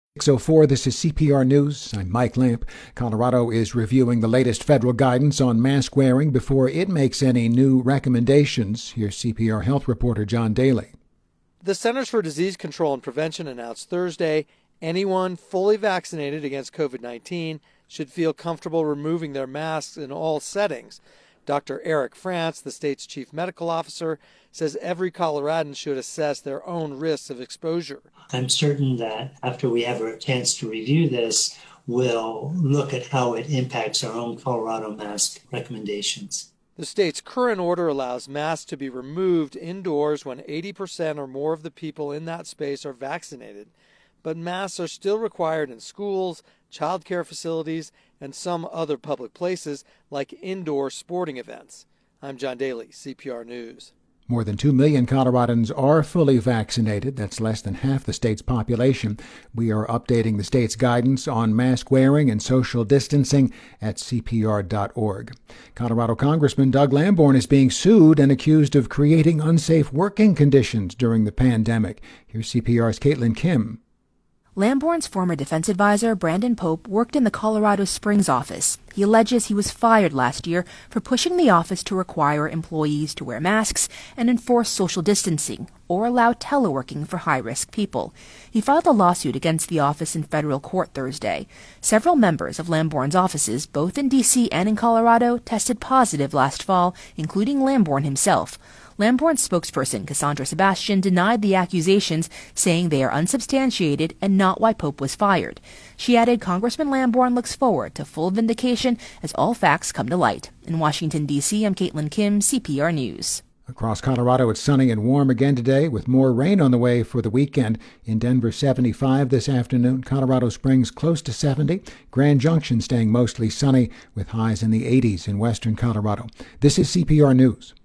6:04, this is CPR News. I'm Mike Lamp. Colorado is reviewing the latest federal guidance on mask wearing before it makes any new recommendations. Here's CPR health reporter John Daly. The Centers for Disease Control and Prevention announced Thursday anyone fully vaccinated against COVID-19 should feel comfortable removing their masks in all settings. Dr. Eric France, the state's chief medical officer, says every Coloradan should assess their own risks of exposure. I'm certain that after we have a chance to review this, we'll look at how it impacts our own Colorado mask recommendations. The state's current order allows masks to be removed indoors when 80% or more of the people in that space are vaccinated, but masks are still required in schools, child care facilities, and some other public places like indoor sporting events. I'm John Daly, CPR News. More than 2 million Coloradans are fully vaccinated. That's less than half the state's population. We are updating the state's guidance on mask wearing and social distancing at CPR.org. Colorado Congressman Doug Lamborn is being sued and accused of creating unsafe working conditions during the pandemic. Here's CPR's Caitlin Kim. Lamborn's former defense advisor, Brandon Pope, worked in the Colorado Springs office. He alleges he was fired last year for pushing the office to require employees to wear masks and enforce social distancing or allow teleworking for high-risk people. He filed a lawsuit against the office in federal court Thursday. Several members of Lamborn's offices, both in D.C. and in Colorado, tested positive last fall, including Lamborn himself. Lamborn's spokesperson, Cassandra Sebastian, denied the accusations, saying they are unsubstantiated and not why Pope was fired. She added Congressman Lamborn looks forward to full vindication as all facts come to light. In Washington, D.C., I'm Caitlin Kim, CPR News. Across Colorado, it's sunny and warm again today with more rain on the way for the weekend. In Denver, 75 this afternoon. Colorado Springs close to 70. Grand Junction staying mostly sunny with highs in the 80s in western Colorado. This is CPR News.